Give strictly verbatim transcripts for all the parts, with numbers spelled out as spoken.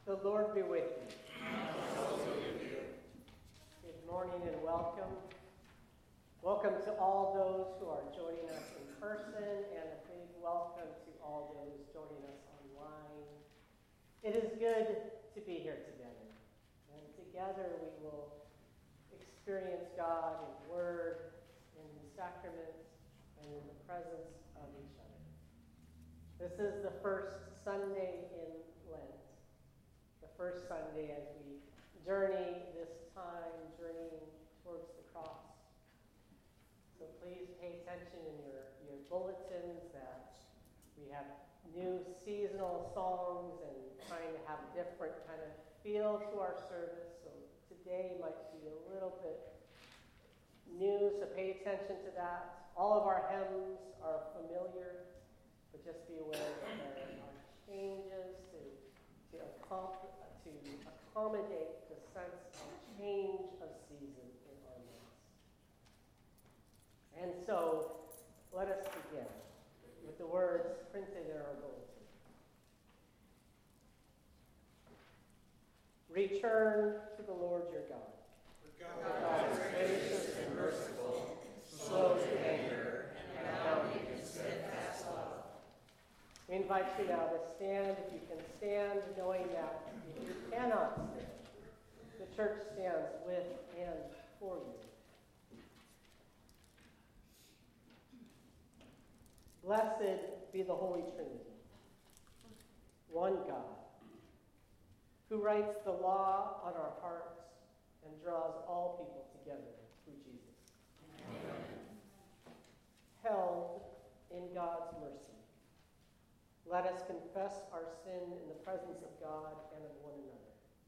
The Lord be with you. And also with you. Good morning and welcome. Welcome to all those who are joining us in person, and a big welcome to all those joining us online. It is good to be here together, and together we will experience God in word, in the sacraments, and in the presence of each other. This is the first Sunday in Lent, the first Sunday as we journey this time, journeying towards the cross. So please pay attention in your, your bulletins that we have new seasonal songs and trying to have a different kind of feel to our service. So today might be a little bit new, so pay attention to that. All of our hymns are familiar, but just be aware that there are changes to, to, accom- to accommodate the sense of change of season in our midst. And so, let us begin with the words printed in our bulletin. Return to the Lord your God. For God, God is gracious and merciful, slow to anger, and abounding in steadfast love. We invite you now to stand, if you can stand, knowing that if you cannot stand, the church stands with and for you. Blessed be the Holy Trinity, one God, who writes the law on our hearts and draws all people together through Jesus. Amen. Held in God's mercy, let us confess our sin in the presence of God and of one another.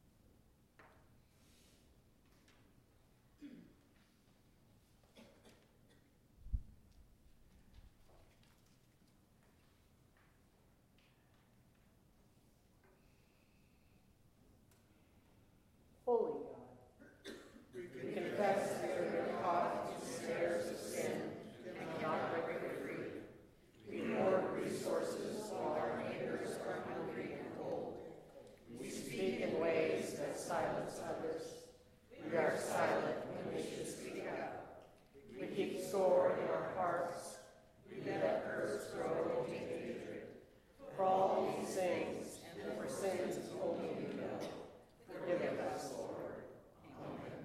Holy God, we confess that we are caught in snares of sin and cannot break free. We hoard resources while our neighbors are hungry and cold. We speak in ways that silence others. We are silent when we should speak out. We keep score in our hearts. We let curse grow into hatred. For all these things and for sins only you know, forgive us, Lord. Amen.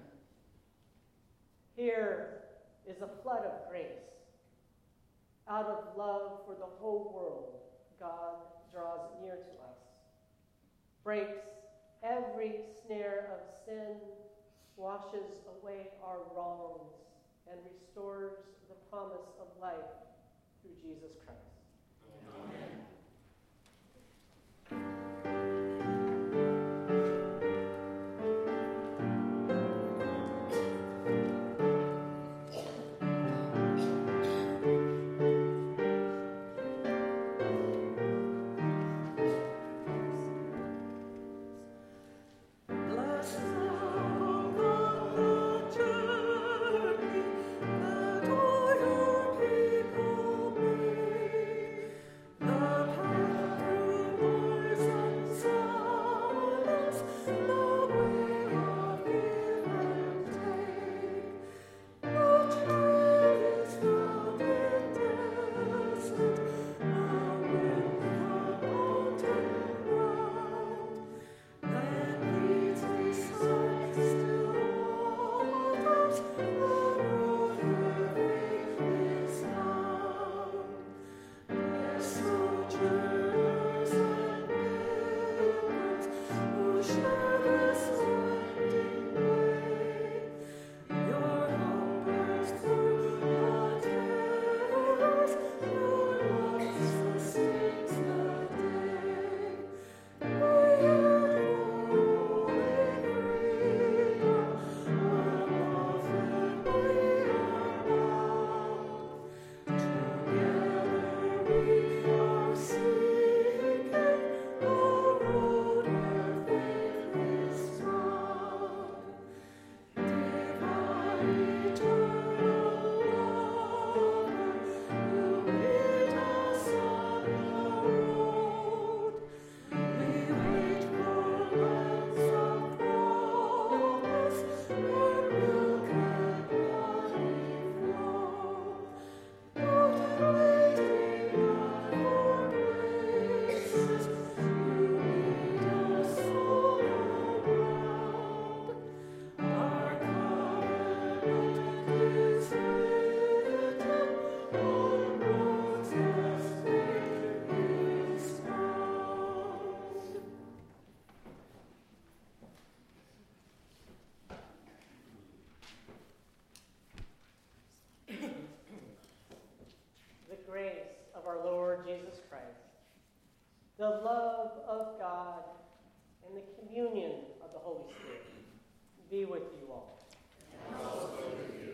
Here is a flood of grace. Out of love for the whole world, God draws near to us, breaks every snare of sin, washes away our wrongs, and restores the promise of life through Jesus Christ. Amen. The be with you all. And also with you.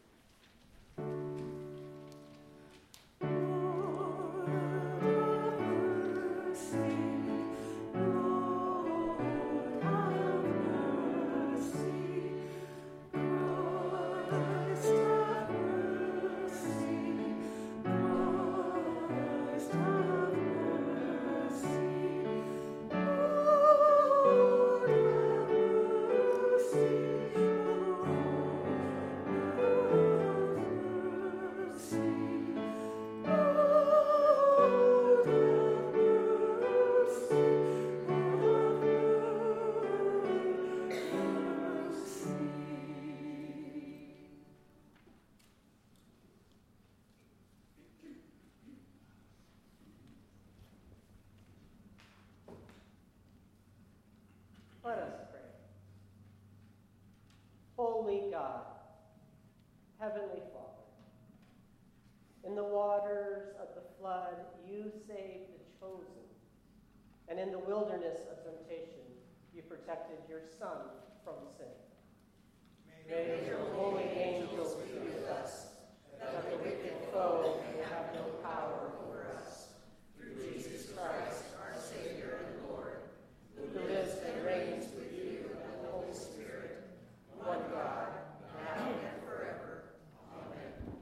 Let us pray. Holy God, Heavenly Father, in the waters of the flood you saved the chosen, and in the wilderness of temptation you protected your Son from sin. May your holy angels be with us, that the wicked foe may have no power over us. Through Jesus Christ, our Savior and Lord, who lives and reigns with you and the Holy Spirit, one God, now and forever. Amen.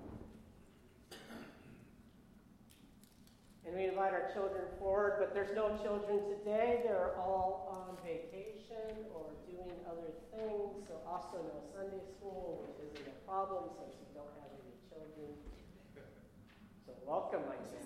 And we invite our children forward, but there's no children today. They're all on vacation or doing other things, so also no Sunday school, which isn't a problem since we don't have any children. So welcome, my kids.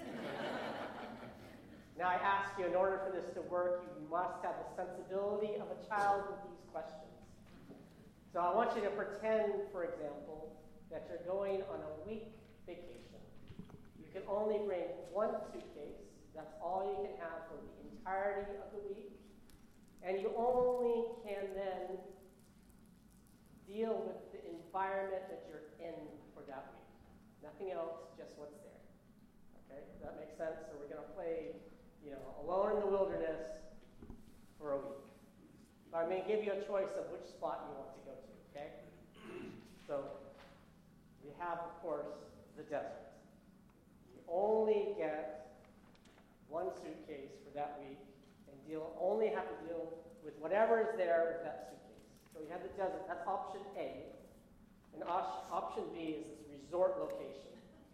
Now I ask you, in order for this to work, you must have the sensibility of a child with these questions. So I want you to pretend, for example, that you're going on a week vacation. You can only bring one suitcase. That's all you can have for the entirety of the week. And you only can then deal with the environment that you're in for that week. Nothing else, just what's there. Okay, does that make sense? So we're going to play, you know, Alone in the Wilderness for a week. So I'm going to give you a choice of which spot you want to go to, okay? So you have, of course, the desert. You only get one suitcase for that week, and deal only have to deal with whatever is there with that suitcase. So you have the desert. That's option A. And op- option B is this resort location.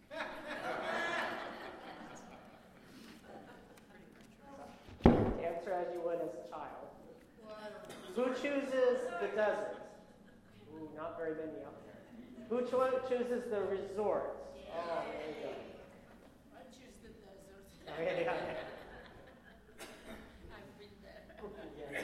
Answer as you would as a child. Who chooses the desert? Ooh, not very many out there. Who cho- chooses the resort? Oh, there you go. I choose the desert. Oh, yeah, yeah, yeah. I've been there. Yeah.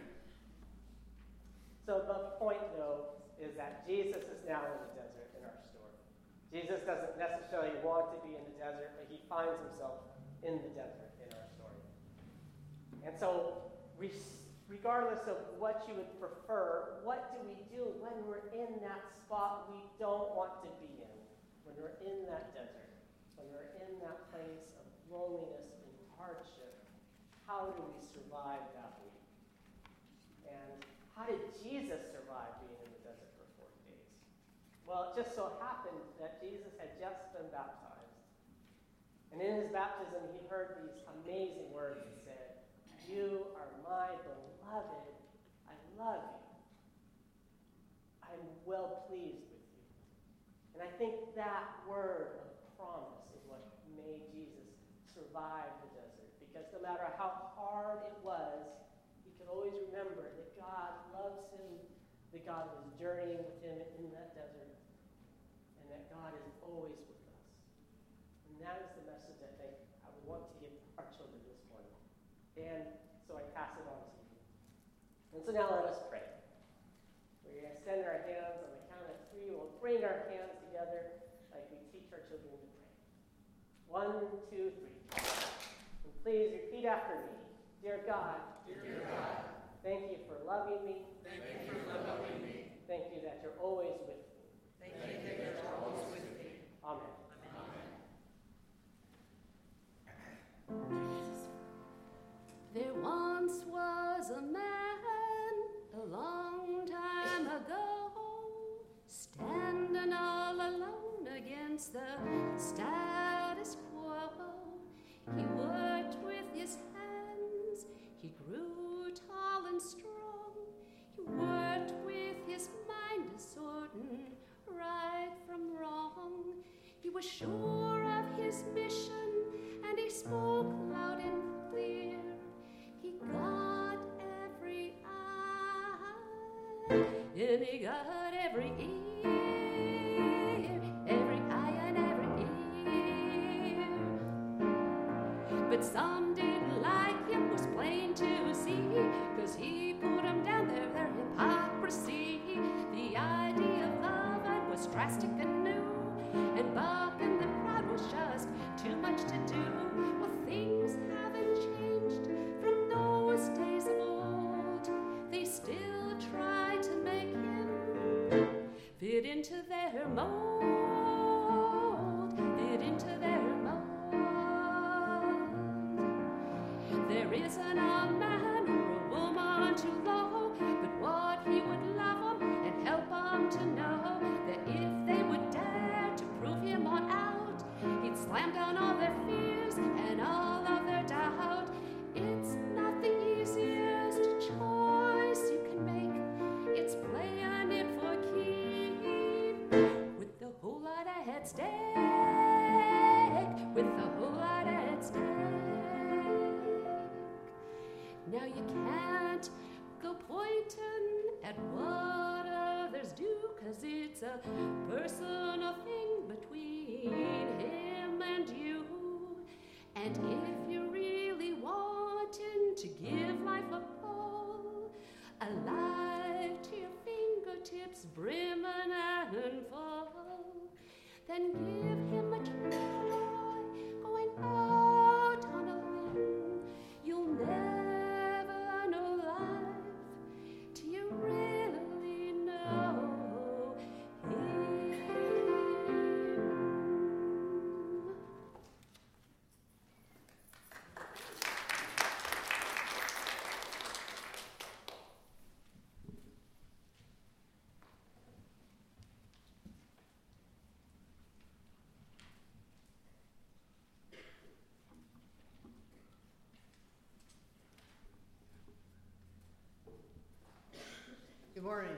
So the point, though, is that Jesus is now in the desert in our story. Jesus doesn't necessarily want to be in the desert, but he finds himself in the desert in our story. And so, regardless of what you would prefer, what do we do when we're in that spot we don't want to be in? When we're in that desert, when we're in that place of loneliness and hardship, how do we survive that week? And how did Jesus survive being in the desert for forty days? Well, it just so happened that Jesus had just been baptized. And in his baptism, he heard these amazing words that said, "You are my beloved. I love you. I'm well pleased with you." And I think that word of promise is what made Jesus survive the desert. Because no matter how hard it was, he could always remember that God loves him, that God was journeying with him in that desert, and that God is always with us. And that is the message I think I would want to give our children this morning. And so I pass it on to you. And so now let us pray. We're going to extend our hands on the count of three. We'll bring our hands together like we teach our children to pray. One, two, three. And please repeat after me. Dear God, Dear God, thank you for loving me. thank you for loving me. Thank you that you're always with me. Thank you that you're always with me. Amen. Amen. There once was a man a long time and he got every ear, every eye and every ear. But some didn't like him, was plain to see, 'cause he put them down there, their hypocrisy. The idea of love was drastic and new, and Buck and the crowd was just too much to do. Well, things haven't changed from those days of old. They still try to make him fit into their mold, fit into their mold. There isn't a man or a woman too low, but what he would love them and help them to know that if they would dare to prove him on out, he'd slam down all their fears and all of their doubt. It's not the easiest choice you can make. It's playing it for keep, with the whole lot at stake, with the whole lot at stake. Now you can't go pointing at what others do, 'cause it's a personal thing between him and you. And if you're really wanting to give life a pull, a life to your fingertips brimming and full, then give him a try, going out on a limb. You'll never know life till you really know him. Good morning.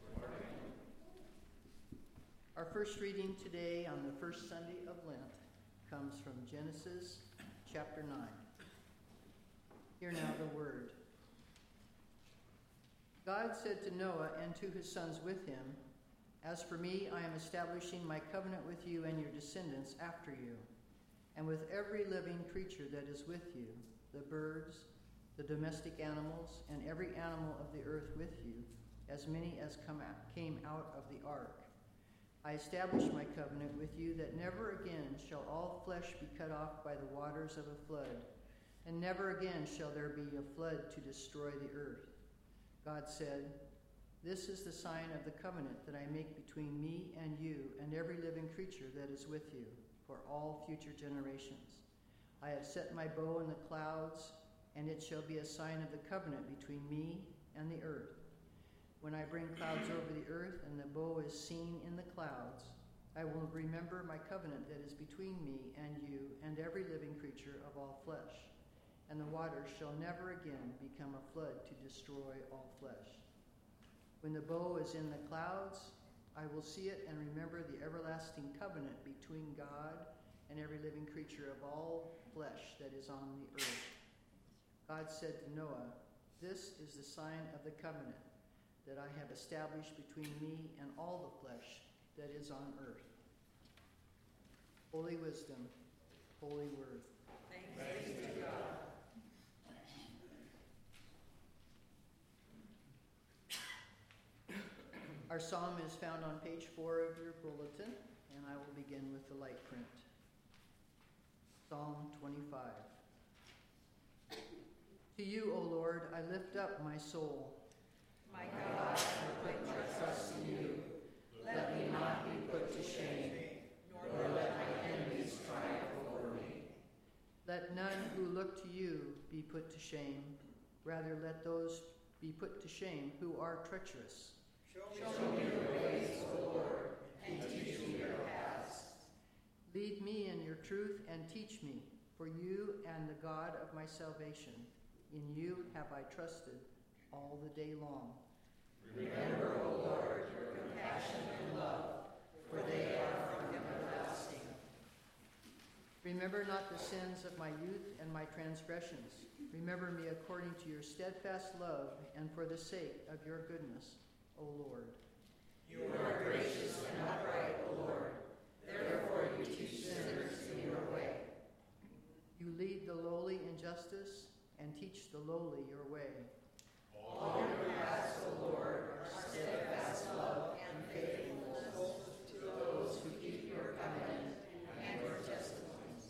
Our first reading today on the first Sunday of Lent comes from Genesis chapter nine. Hear now the word. God said to Noah and to his sons with him, "As for me, I am establishing my covenant with you and your descendants after you, and with every living creature that is with you, the birds, the domestic animals, and every animal of the earth with you, as many as come out, came out of the ark. I establish my covenant with you that never again shall all flesh be cut off by the waters of a flood, and never again shall there be a flood to destroy the earth." God said, "This is the sign of the covenant that I make between me and you and every living creature that is with you for all future generations. I have set my bow in the clouds, and it shall be a sign of the covenant between me and the earth. When I bring clouds over the earth and the bow is seen in the clouds, I will remember my covenant that is between me and you and every living creature of all flesh, and the waters shall never again become a flood to destroy all flesh. When the bow is in the clouds, I will see it and remember the everlasting covenant between God and every living creature of all flesh that is on the earth." God said to Noah, "This is the sign of the covenant that I have established between me and all the flesh that is on earth." Holy wisdom, holy word. Thanks be to God. Our psalm is found on page four of your bulletin, and I will begin with the light print. Psalm twenty-five. To you, O Lord, I lift up my soul. My God, I put my trust in you. Let me not be put to shame, nor let my enemies triumph over me. Let none who look to you be put to shame. Rather, let those be put to shame who are treacherous. Show me your ways, O Lord, and teach me your paths. Lead me in your truth and teach me, for you and the God of my salvation. In you have I trusted all the day long. Remember, O Lord, your compassion and love, for they are from everlasting. Remember not the sins of my youth and my transgressions. Remember me according to your steadfast love and for the sake of your goodness. O Lord. You are gracious and upright, O Lord. Therefore you teach sinners in your way. You lead the lowly in justice and teach the lowly your way. All your paths, O Lord, are steadfast love and faithfulness to those who keep your covenant and your testimonies.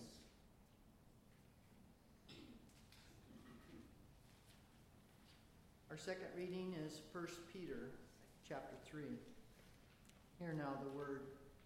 Our second reading is First Peter chapter three. Hear now the word.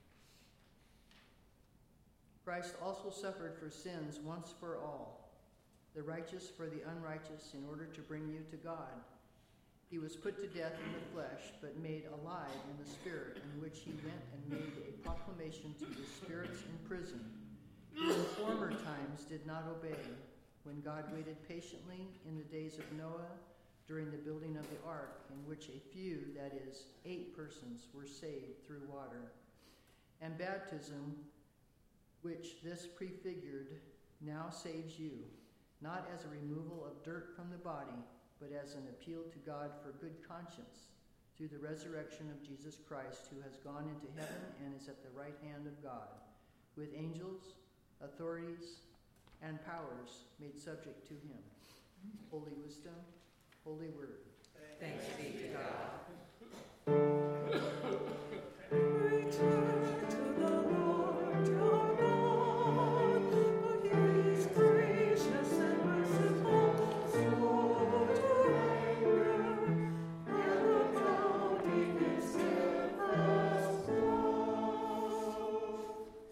Christ also suffered for sins once for all, the righteous for the unrighteous, in order to bring you to God. He was put to death in the flesh, but made alive in the spirit, in which he went and made a proclamation to the spirits in prison, who in former times did not obey, when God waited patiently in the days of Noah, during the building of the ark, in which a few, that is, eight persons, were saved through water. And baptism, which this prefigured, now saves you, not as a removal of dirt from the body, but as an appeal to God for good conscience, through the resurrection of Jesus Christ, who has gone into heaven and is at the right hand of God, with angels, authorities, and powers made subject to him. Holy wisdom, holy word. Thanks be to God. Return to the Lord your God, for he is gracious and merciful, slow to anger, and abounding in steadfast love.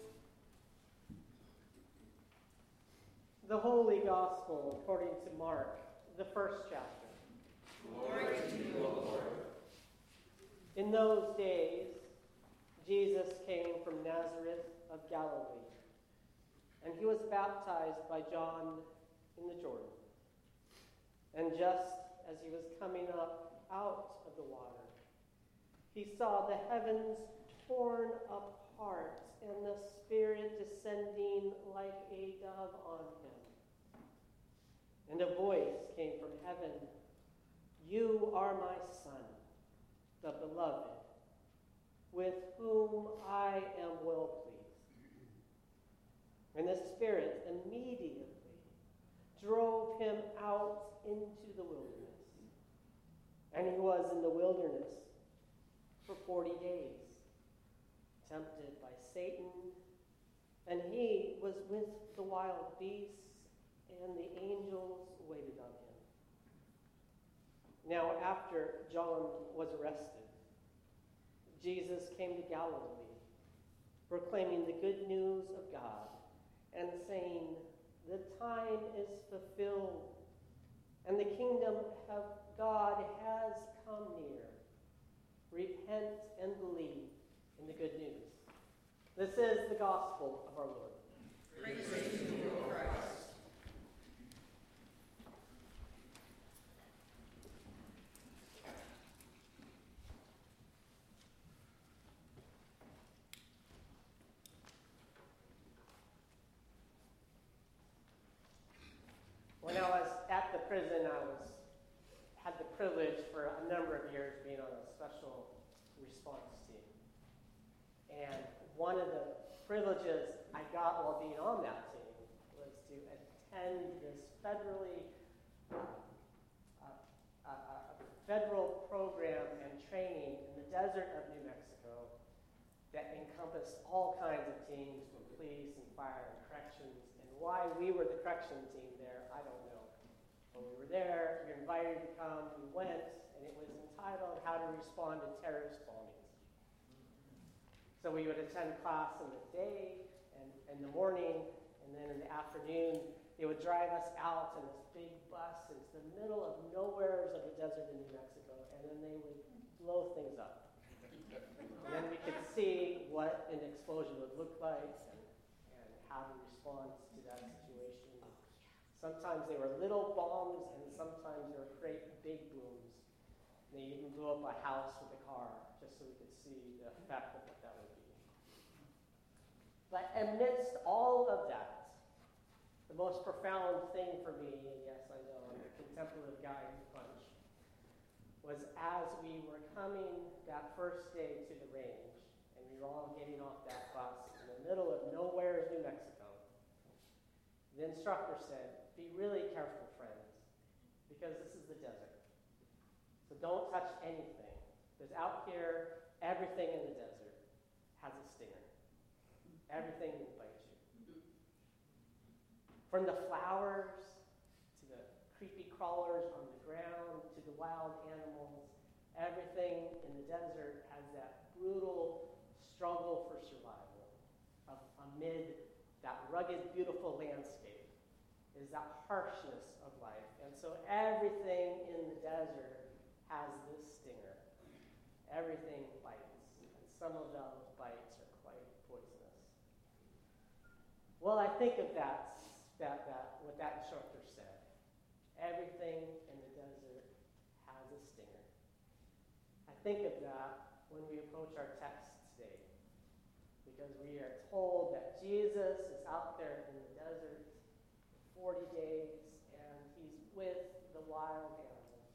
The Holy Gospel according to Mark, the first chapter. Glory to you, O Lord. In those days, Jesus came from Nazareth of Galilee, and he was baptized by John in the Jordan. And just as he was coming up out of the water, he saw the heavens torn apart and the Spirit descending like a dove on him. And a voice came from heaven, "You are my Son, the beloved, with whom I am well pleased." And the Spirit immediately drove him out into the wilderness. And he was in the wilderness for forty days, tempted by Satan, and he was with the wild beasts, and the angels waited on him. Now, after John was arrested, Jesus came to Galilee, proclaiming the good news of God, and saying, "The time is fulfilled, and the kingdom of God has come near. Repent and believe in the good news." This is the gospel of our Lord. Praise to you, O Christ. When I was at the prison, I was had the privilege for a number of years being on a special response team. And one of the privileges I got while being on that team was to attend this federally uh, uh, uh, federal program and training in the desert of New Mexico that encompassed all kinds of teams from police and fire and corrections. And why we were the correction team there, I don't know. But we were there, we were invited to come, we went, and it was entitled How to Respond to Terrorist Bombings. So we would attend class in the day and in the morning, and then in the afternoon, they would drive us out in this big bus into the middle of nowheres of the desert in New Mexico, and then they would blow things up. And then we could see what an explosion would look like and, and how to respond to that situation. Sometimes they were little bombs, and sometimes they were great big booms. And they even blew up a house with a car, just so we could see the effect of what that would be. But amidst all of that, the most profound thing for me, and yes, I know, I'm a contemplative guy who punch, was as we were coming that first day to the range, and we were all getting off that bus in the middle of nowhere, New Mexico, the instructor said, "Be really careful, friends, because this is the desert. So don't touch anything, because out here, everything in the desert has a stinger. Everything will bite you. From the flowers to the creepy crawlers on the ground to the wild animals, everything in the desert has that brutal struggle for survival of, amid that rugged, beautiful landscape. Is that harshness of life. And so everything in the desert has this stinger. Everything bites, and some of those bites are quite poisonous. Well, I think of that, that, that what that instructor said. Everything in the desert has a stinger. I think of that when we approach our text today, because we are told that Jesus is out there in the desert for forty days, and he's with the wild animals.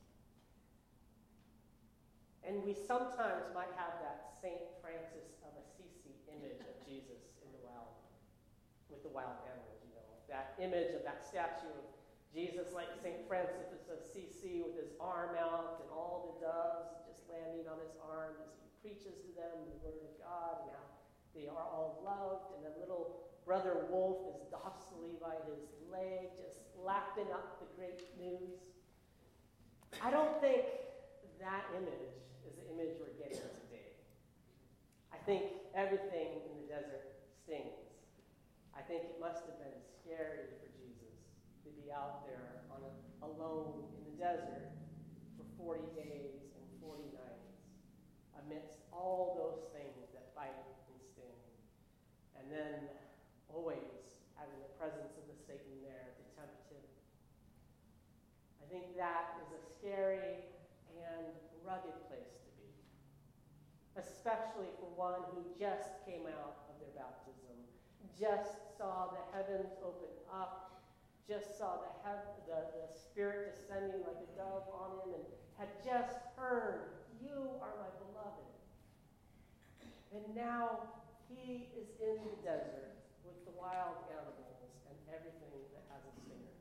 And we sometimes might have that Saint Francis of Assisi image of Jesus in the wild, with the wild animals, you know, that image of that statue of Jesus like Saint Francis of Assisi with his arm out and all the doves just landing on his arm as he preaches to them the word of God and how they are all loved, and then little brother Wolf is docilely by his leg just lapping up the great news. I don't think that image is the image we're getting today. I think everything in the desert stings. I think it must have been scary for Jesus to be out there on a, alone in the desert for forty days and forty nights amidst all those things that bite and sting. And then always having the presence of the Satan there to tempt him. I think that is a scary and rugged place to be, especially for one who just came out of their baptism, just saw the heavens open up, just saw the, hev- the, the Spirit descending like a dove on him, and had just heard, "You are my beloved." And now he is in the desert with the wild animals and everything that has a stinger.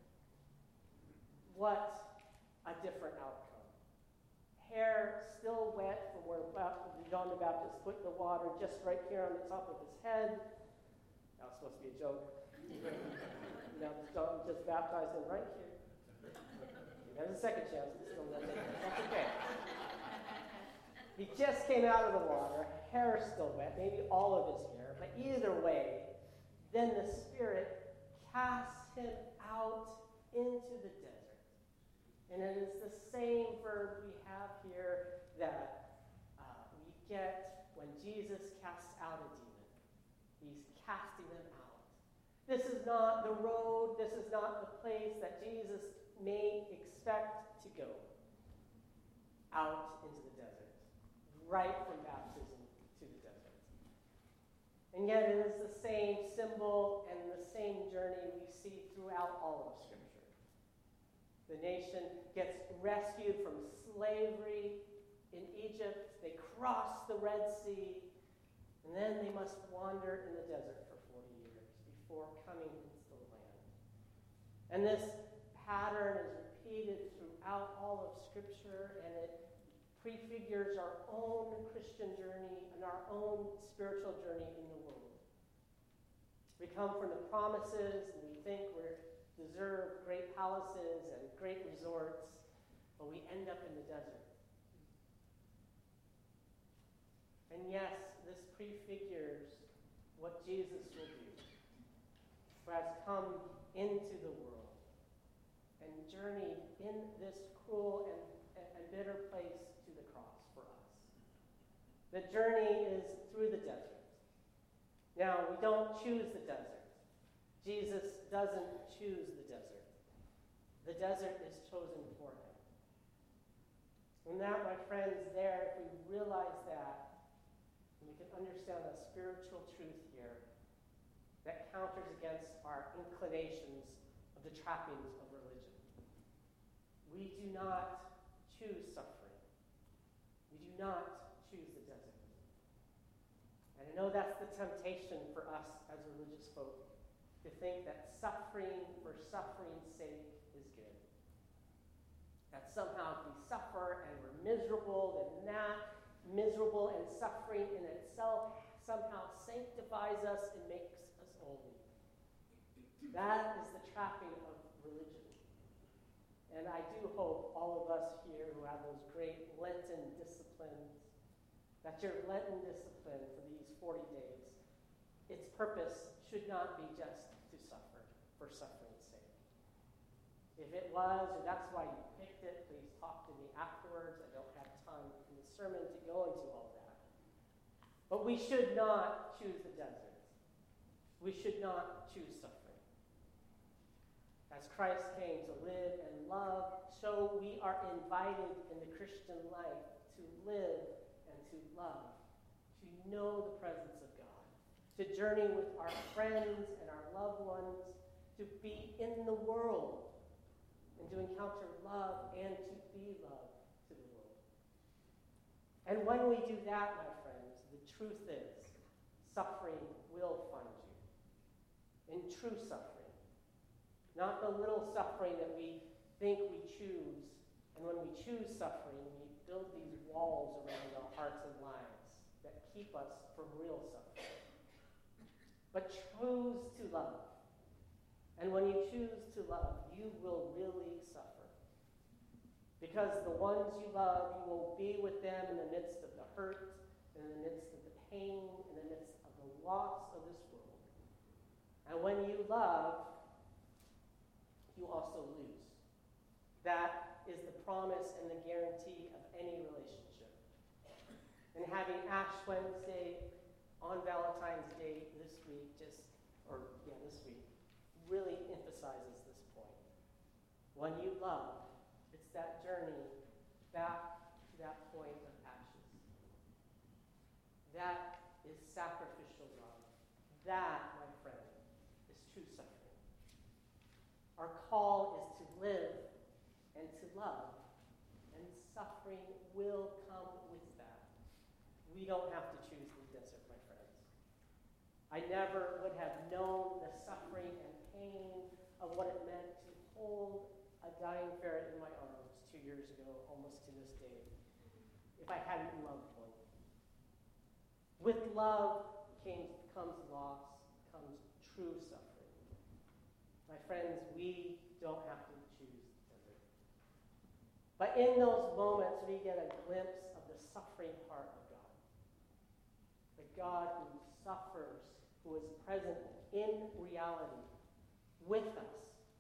What a different outcome. Hair still wet from where John the Baptist put the water just right here on the top of his head. That was supposed to be a joke. Now John just baptized him right here. There's a second chance, but still not taken. That's okay. He just came out of the water, hair is still wet, maybe all of his hair, but either way, then the Spirit casts him out into the desert. And it is the same verb we have here that uh, we get when Jesus casts out a demon. He's casting them out. This is not the road, this is not the place that Jesus may expect to go. Out into the desert. Right from baptism to the desert. And yet it is the same symbol and the same journey we see throughout all of Scripture. The nation gets rescued from slavery in Egypt. They cross the Red Sea, and then they must wander in the desert for forty years before coming into the land. And this pattern is repeated throughout all of Scripture, and it prefigures our own Christian journey and our own spiritual journey in the world. We come from the promises, and we think we deserve great palaces and great resorts, but we end up in the desert. And yes, this prefigures what Jesus will do, who has come into the world and journeyed in this cruel and, and bitter place to the cross for us. The journey is through the desert. Now, we don't choose the desert. Jesus doesn't choose the desert. The desert is chosen for him. And that, my friends, there, if we realize that, we can understand a spiritual truth here that counters against our inclinations of the trappings of religion. We do not choose suffering. not choose the desert. And I know that's the temptation for us as religious folk, to think that suffering for suffering's sake is good. That somehow if we suffer and we're miserable, then that miserable and suffering in itself somehow sanctifies us and makes us holy. That is the trapping of religion. And I do hope all of us here who have those great Lenten disciplines, that your Lenten discipline for these forty days, its purpose should not be just to suffer for suffering's sake. If it was, or that's why you picked it, please talk to me afterwards. I don't have time in the sermon to go into all that. But we should not choose the desert. We should not choose suffering. As Christ came to live and love, so we are invited in the Christian life to live and to love, to know the presence of God, to journey with our friends and our loved ones, to be in the world, and to encounter love and to be love to the world. And when we do that, my friends, the truth is, suffering will find you. In true suffering. Not the little suffering that we think we choose. And when we choose suffering, we build these walls around our hearts and lives that keep us from real suffering. But choose to love. And when you choose to love, you will really suffer. Because the ones you love, you will be with them in the midst of the hurt, in the midst of the pain, in the midst of the loss of this world. And when you love, you also lose. That is the promise and the guarantee of any relationship. And having Ash Wednesday on Valentine's Day this week, just, or yeah, this week, really emphasizes this point. When you love, it's that journey back to that point of ashes. That is sacrificial love. That, my friend, is true suffering. Our call is to live and to love, and suffering will come with that. We don't have to choose the desert, my friends. I never would have known the suffering and pain of what it meant to hold a dying ferret in my arms two years ago, almost to this day, if I hadn't loved one. With love came, comes loss, comes true suffering. My friends, we don't have to choose the desert. But in those moments, we get a glimpse of the suffering heart of God. The God who suffers, who is present in reality with us.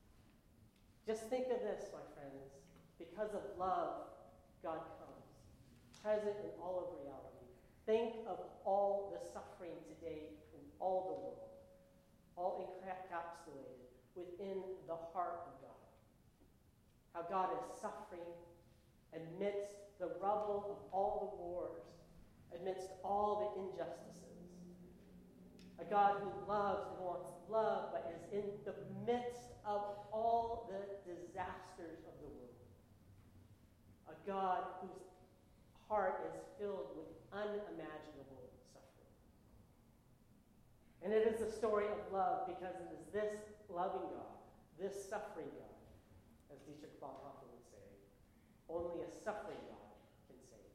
Just think of this, my friends. Because of love, God comes, present in all of reality. Think of all the suffering today in all the world, all encapsulated within the heart of God. How God is suffering amidst the rubble of all the wars, amidst all the injustices. A God who loves and wants love, but is in the midst of all the disasters of the world. A God whose heart is filled with unimaginable suffering. And it is a story of love because it is this loving God, this suffering God, as Dietrich Bonhoeffer would say, only a suffering God can save.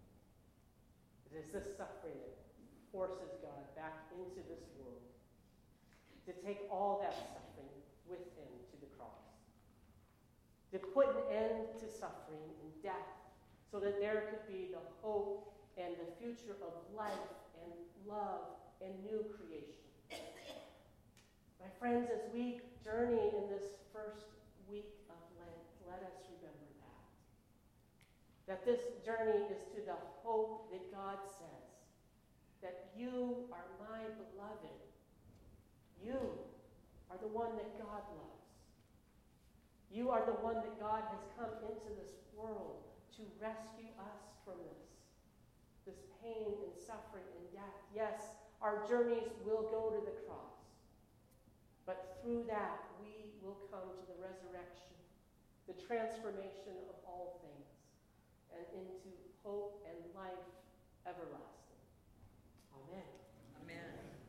It is this suffering that forces God back into this world to take all that suffering with him to the cross, to put an end to suffering and death so that there could be the hope and the future of life and love and new creation. My friends, as we journey in this first week of Lent, let us remember that. That this journey is to the hope that God says, that you are my beloved. You are the one that God loves. You are the one that God has come into this world to rescue us from this, this pain and suffering and death. Yes, our journeys will go to the cross. But through that, we will come to the resurrection, the transformation of all things, and into hope and and life everlasting. Amen. Amen.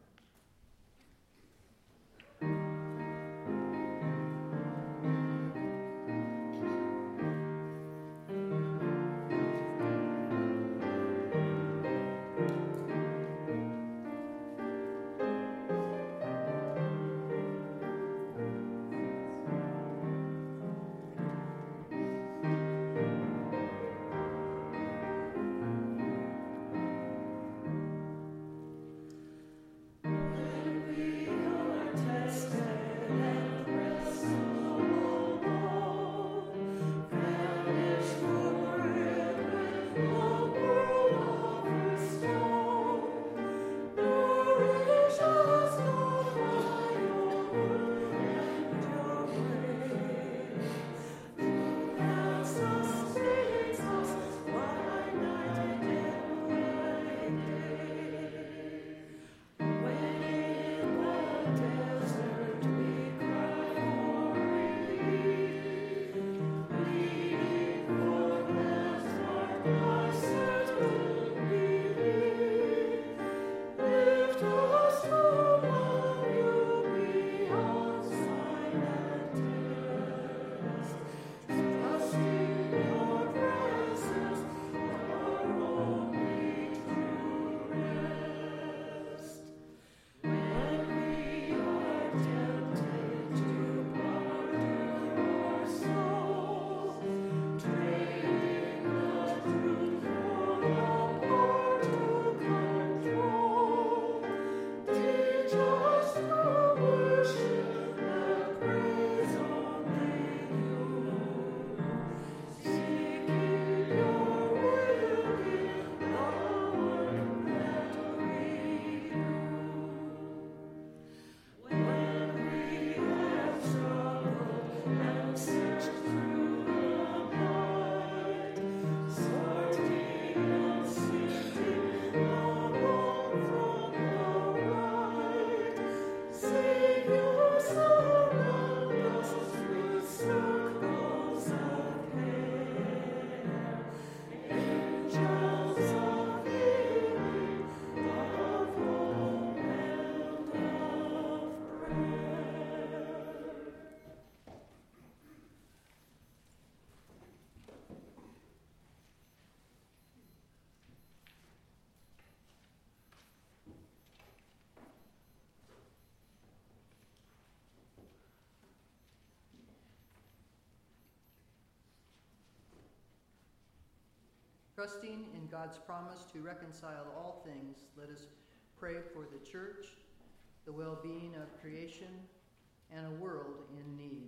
Trusting in God's promise to reconcile all things, let us pray for the church, the well-being of creation, and a world in need.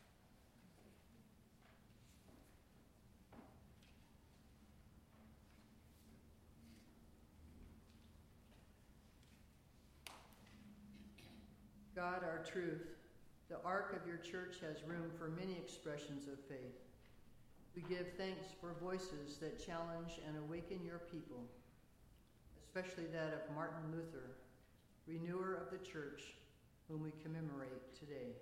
God, our truth, the ark of your church has room for many expressions of faith. We give thanks for voices that challenge and awaken your people, especially that of Martin Luther, renewer of the church, whom we commemorate today.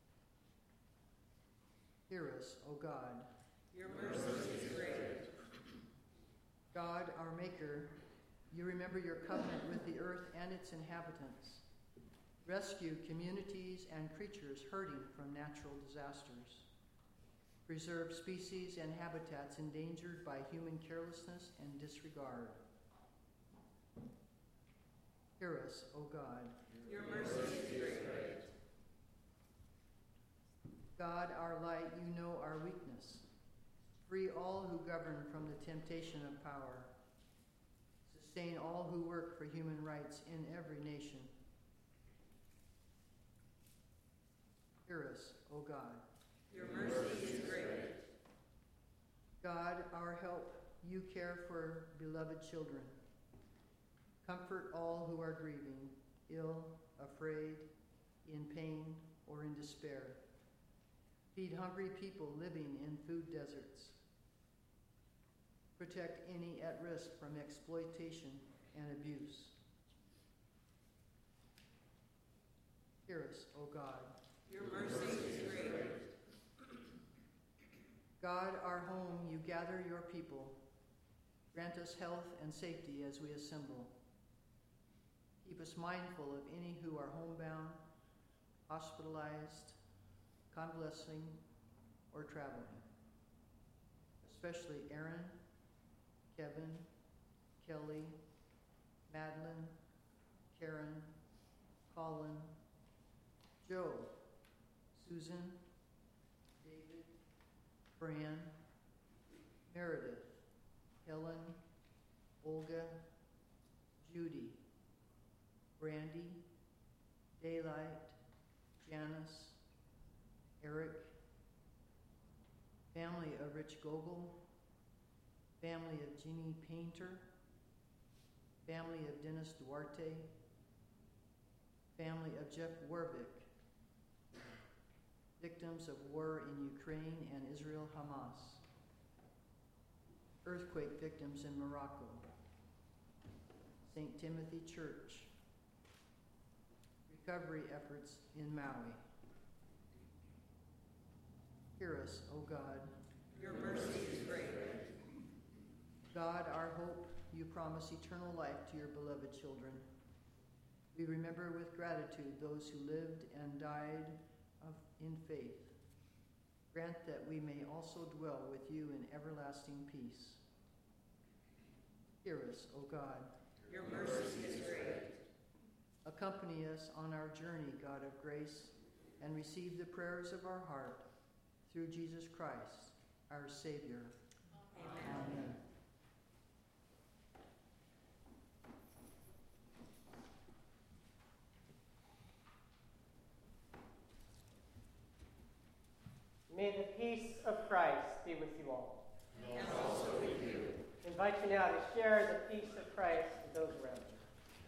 Hear us, O God. Your mercy is great. God, our Maker, you remember your covenant with the earth and its inhabitants. Rescue communities and creatures hurting from natural disasters. Preserve species and habitats endangered by human carelessness and disregard. Hear us, O God. Your mercy is great. God, our light, you know our weakness. Free all who govern from the temptation of power. Sustain all who work for human rights in every nation. Hear us, O God. Your mercy is great. God, our help, you care for beloved children. Comfort all who are grieving, ill, afraid, in pain, or in despair. Feed hungry people living in food deserts. Protect any at risk from exploitation and abuse. Hear us, O God. Your mercy is great. God, our home, you gather your people. Grant us health and safety as we assemble. Keep us mindful of any who are homebound, hospitalized, convalescing, or traveling, especially Aaron, Kevin, Kelly, Madeline, Karen, Colin, Joe, Susan, David, Fran, Meredith, Helen, Olga, Judy, Brandy, Daylight, Janice, Eric, family of Rich Gogol, family of Jeannie Painter, family of Dennis Duarte, family of Jeff Warvick, victims of war in Ukraine and Israel Hamas, earthquake victims in Morocco, Saint Timothy Church, recovery efforts in Maui. Hear us, O God. Your mercy is great. God, our hope, you promise eternal life to your beloved children. We remember with gratitude those who lived and died of, in faith. Grant that we may also dwell with you in everlasting peace. Hear us, O God. Your mercy is great. Accompany us on our journey, God of grace, and receive the prayers of our heart through Jesus Christ, our Savior. Amen. Amen. May the peace of Christ be with you all. And also with you. I invite you now to share the peace of Christ with those around you.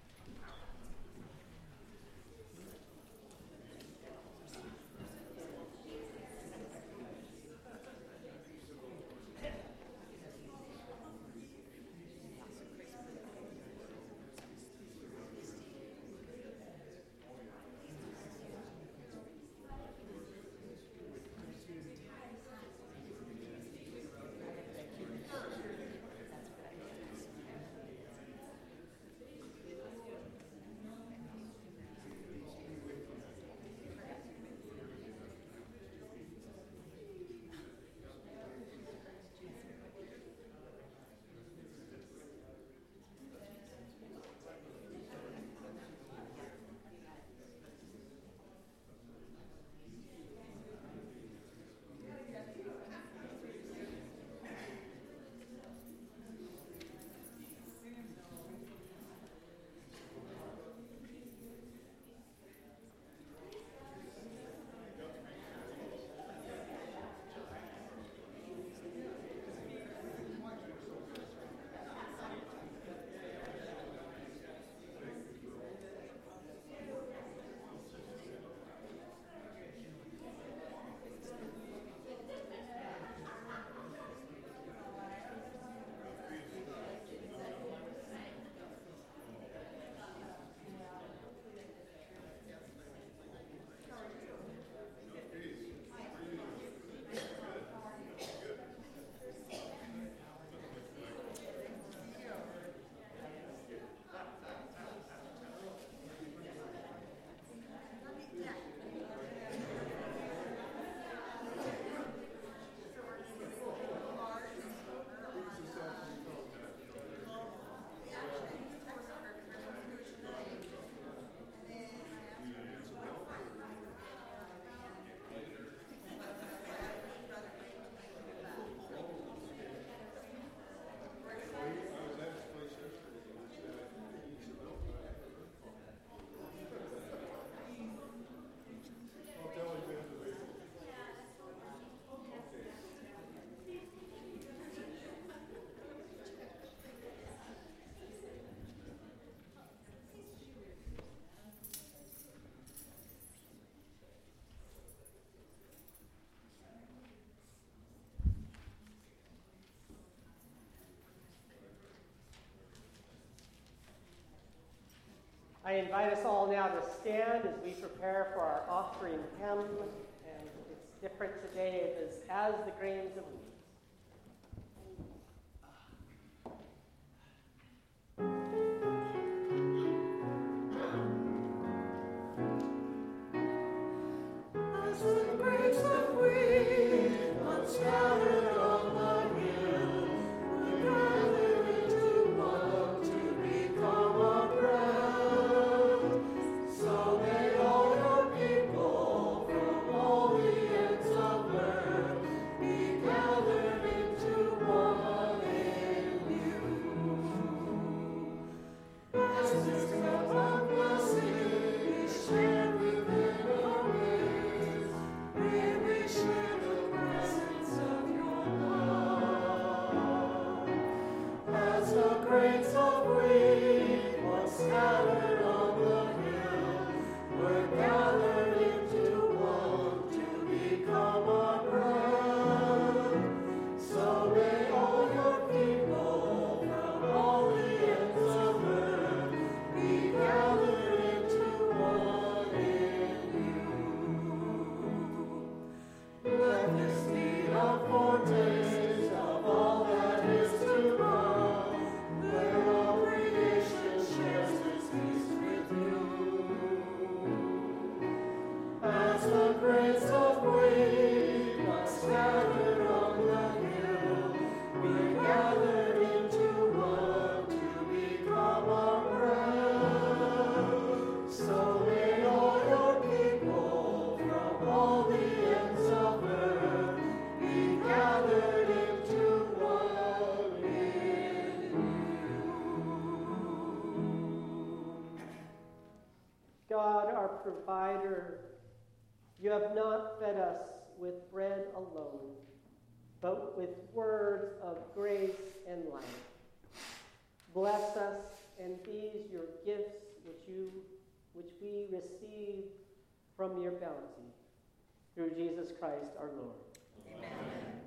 I invite us all now to stand as we prepare for our offering hymn, and it's different today. It is As the Grains of Wheat. grains of wheat once scattered on the hill were gathered into one to become our bread, so may all your people from all the ends of earth be gathered into one in you. Let this be a foretaste of all that is to come, where all creation shares this feast with you. As the grains of wheat once scattered on the hill be gathered into one to become our bread, so may all your people from all the ends of earth be gathered into one in you. God, our provider, you have not fed us with bread alone, but with words of grace and life. Bless us and these your gifts which you which we receive from your bounty. Through Jesus Christ our Lord. Amen.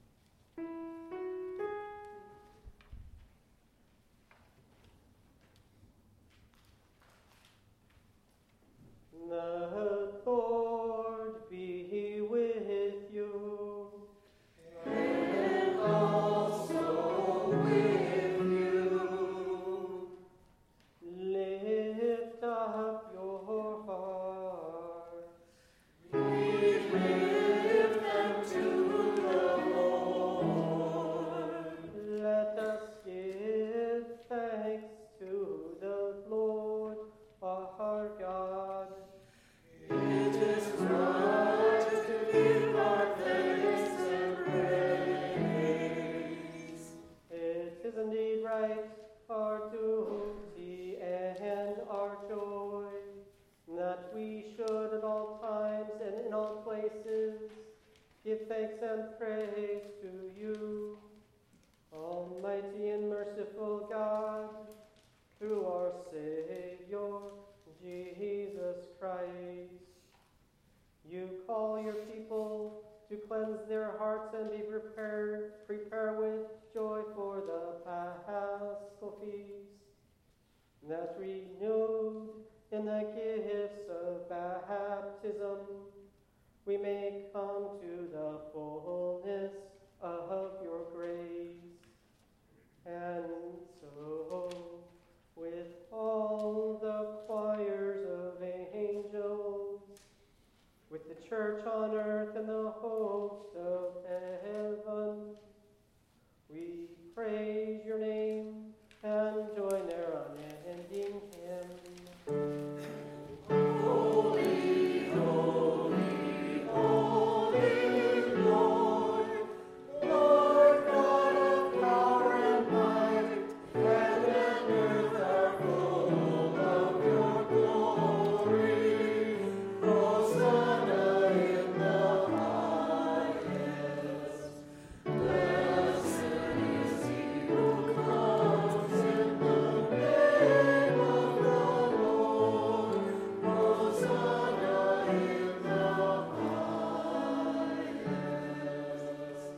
The Lord be with you. And also with you. Lift up your heart. We lift them to the Lord. Let us give thanks to the Lord our God. It is right to give our thanks and praise. It is indeed right, our duty and our joy, that we should at all times and in all places give thanks and praise to you, Almighty and merciful God, through our Savior, Jesus Christ. You call your people to cleanse their hearts and be prepared, prepare with joy for the Paschal feast, that renewed in the gifts of baptism, we may come to the fullness of your grace. And so, with all the choirs of angels, with the church on earth and the host of heaven, we praise your name and join their unending hymn. Holy, holy, holy Lord, Lord God of power and might, heaven and earth are full of your glory. Hosanna in the highest. Blessed is he who comes in the name of the Lord. Hosanna in the highest.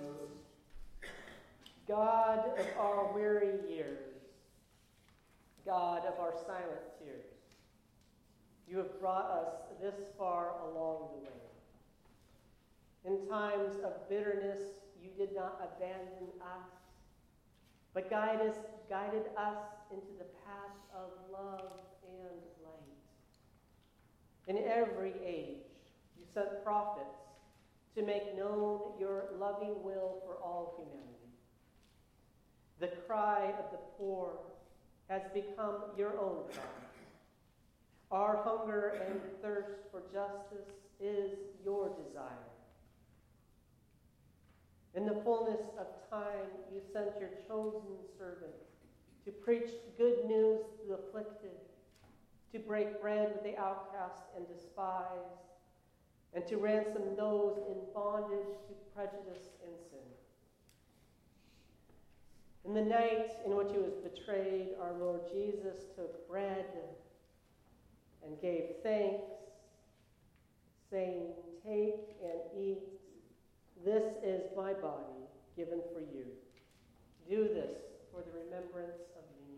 God of our weary years, God of our silent tears, you have brought us this far along the way. In times of bitterness, you did not abandon us, but guide us, guided us into the path of love and light. In every age, you sent prophets to make known your loving will for all humanity. The cry of the poor has become your own cry. Our hunger and thirst for justice is your desire. In the fullness of time, you sent your chosen servant to preach good news to the afflicted, to break bread with the outcast and despised, and to ransom those in bondage to prejudice and sin. In the night in which he was betrayed, our Lord Jesus took bread and gave thanks, saying, "Take and eat. This is my body given for you. Do this for the remembrance of me."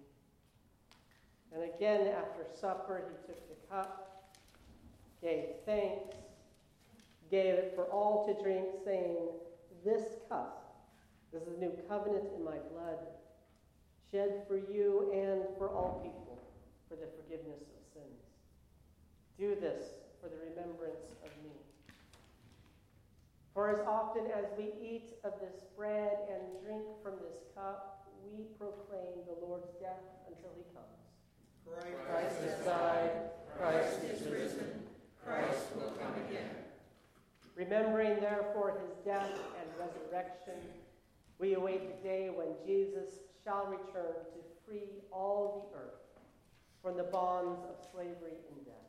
And again, after supper, he took the cup, gave thanks, gave it for all to drink, saying, "This cup, this is the new covenant in my blood, shed for you and for all people for the forgiveness of sins. Do this for the remembrance of me." For as often as we eat of this bread and drink from this cup, we proclaim the Lord's death until he comes. Christ, Christ has died, Christ is risen, Christ will come again. Remembering, therefore, his death and resurrection, we await the day when Jesus shall return to free all the earth from the bonds of slavery and death.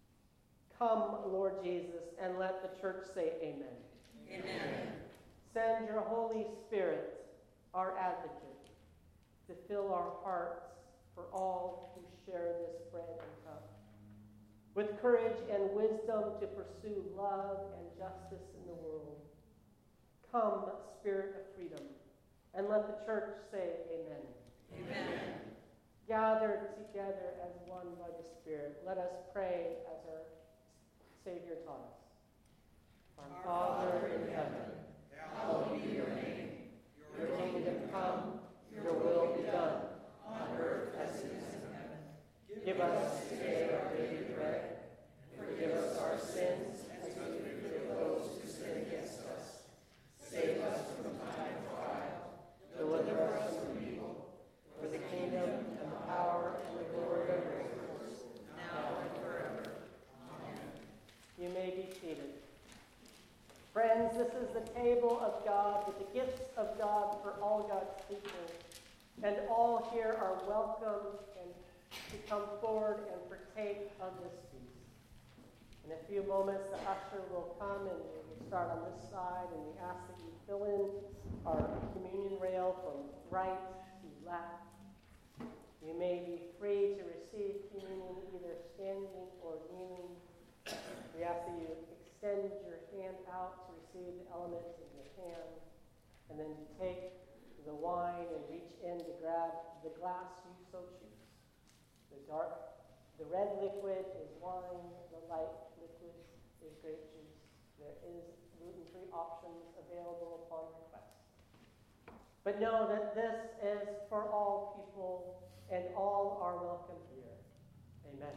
Come, Lord Jesus, and let the church say amen. Amen. Send your Holy Spirit, our advocate, to fill our hearts for all who share this bread and cup, with courage and wisdom to pursue love and justice in the world. Come, Spirit of freedom, and let the church say amen. Amen. Gathered together as one by the Spirit, let us pray as our Savior taught us. Our Father in heaven, hallowed be your name. Your kingdom come, your will be done, on earth as it is in heaven. Give us today our daily bread. Forgive us our sins as we forgive those who sin against us. Save us from time of trial. Deliver us from evil. For the kingdom and the power and the glory are yours, now and forever. Amen. You may be seated. Friends, this is the table of God with the gifts of God for all God's people. And all here are welcome and to come forward and partake of this feast. In a few moments, the usher will come and we will start on this side, and we ask that you fill in our communion rail from right to left. You may be free to receive communion either standing or kneeling. We ask that you extend your hand out to receive the elements in your hand, and then to take the wine and reach in to grab the glass you so choose. The dark, the red liquid is wine, the light liquid is grape juice. There is gluten-free options available upon request. But know that this is for all people, and all are welcome here. Amen.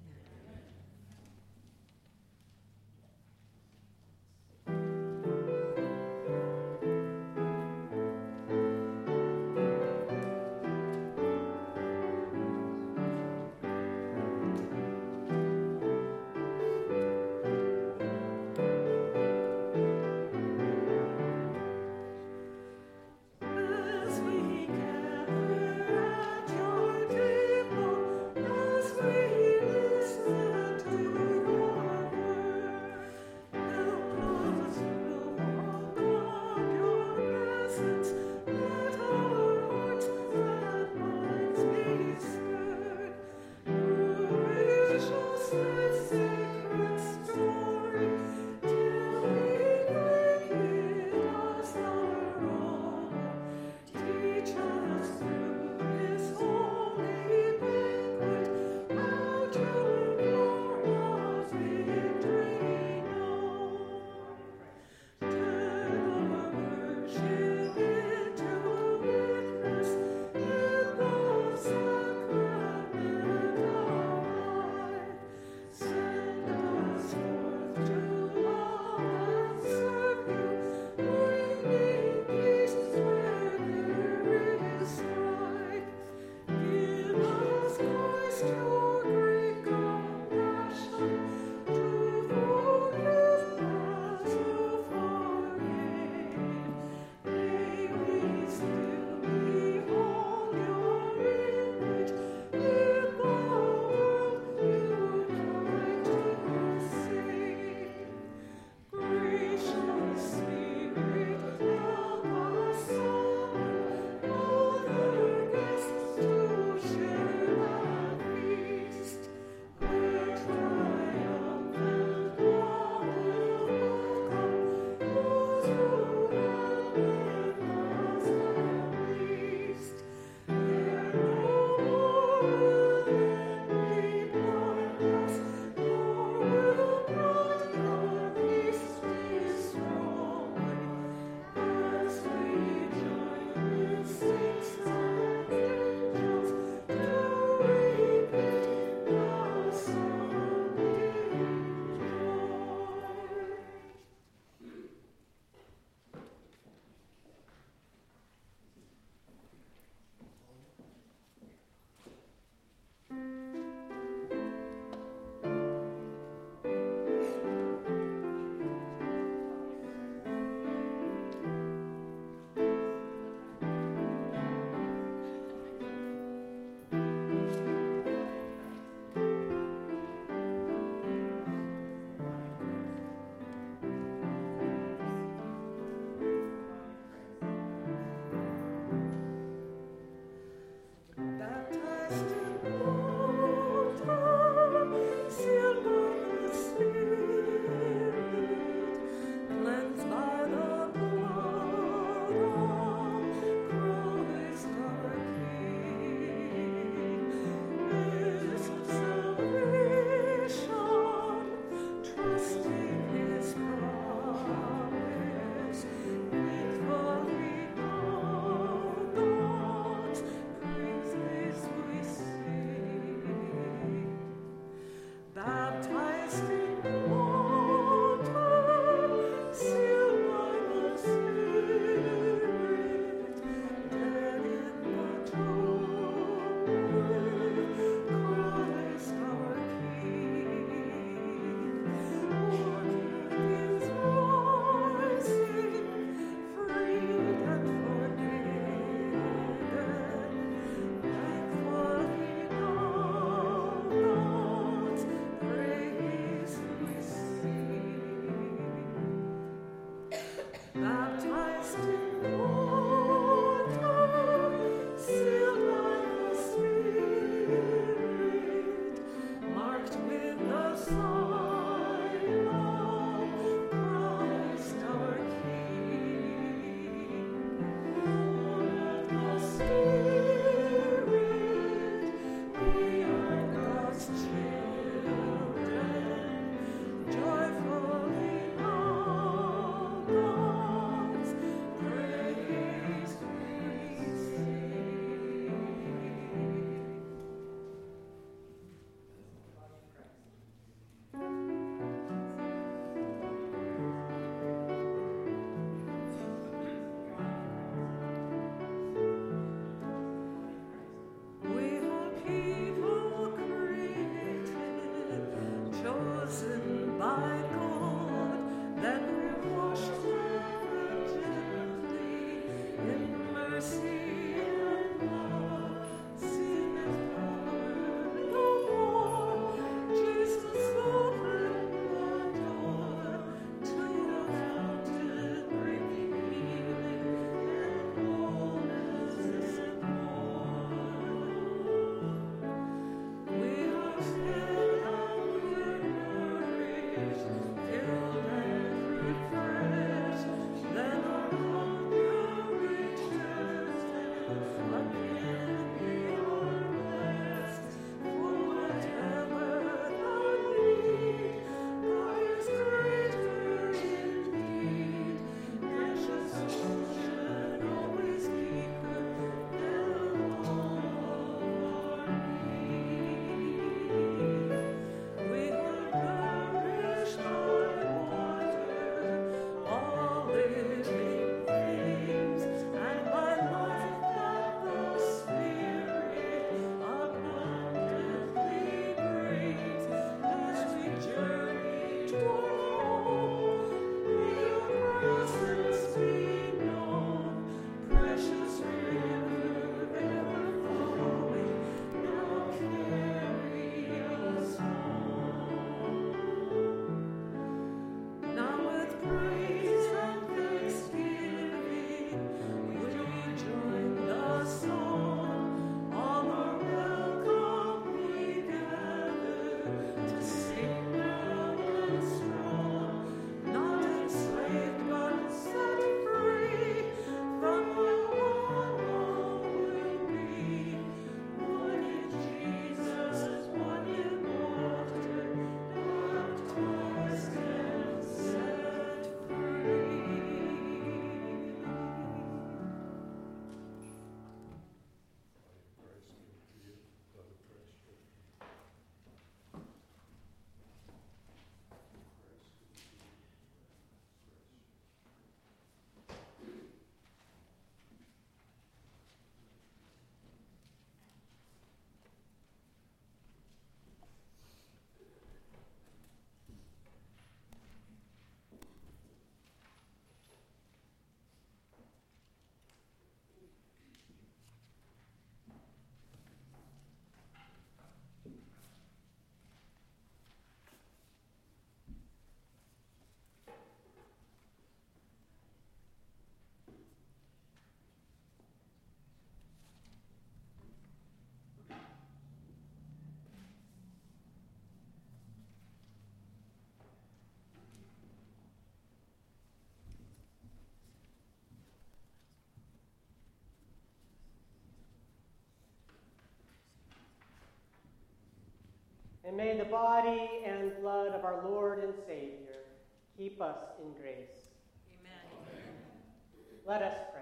As we gather at your table, as we And may the body and blood of our Lord and Savior keep us in grace. Amen. Let us pray.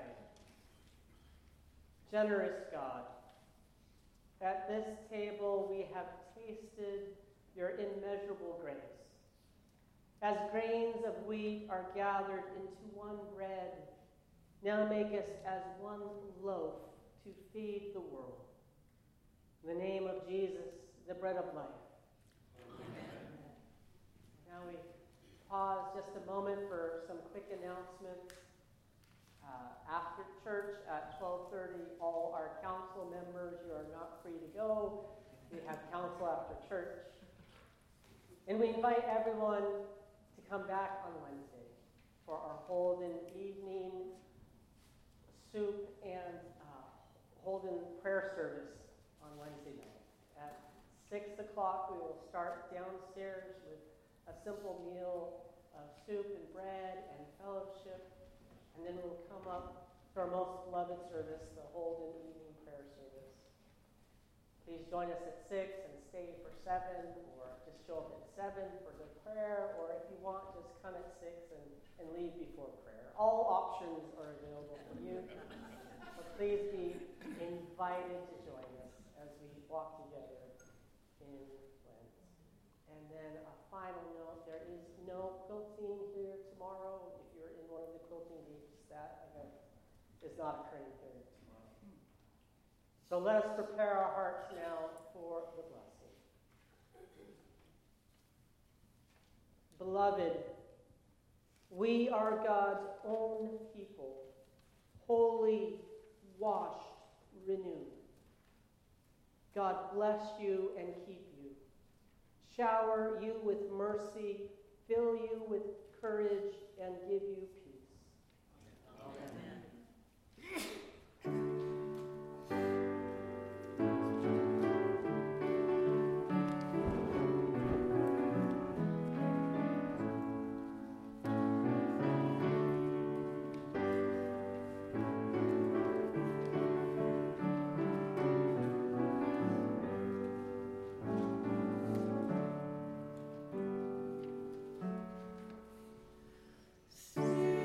Generous God, at this table we have tasted your immeasurable grace. As grains of wheat are gathered into one bread, now make us as one loaf to feed the world. In the name of Jesus, the bread of life. Amen. Now we pause just a moment for some quick announcements. Uh, after church at twelve thirty, all our council members, you are not free to go. We have council after church. And we invite everyone to come back on Wednesday for our Holden evening soup and uh, Holden prayer service on Wednesday night. At six o'clock, we will start downstairs with a simple meal of soup and bread and fellowship. And then we'll come up to our most beloved service, the Holden evening prayer service. Please join us at six and stay for seven, or just show up at seven for the prayer, or if you want, just come at six and, and leave before prayer. All options are available for you. So please be invited to join us as we walk together in Lent. And then a final note, there is no quilting here tomorrow. If you're in one of the quilting groups, that event is not occurring here tomorrow. So let us prepare our hearts now for the blessing. Beloved, we are God's own people, holy, washed, renewed. God bless you and keep you, shower you with mercy, fill you with courage, and give you peace. Amen. See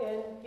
in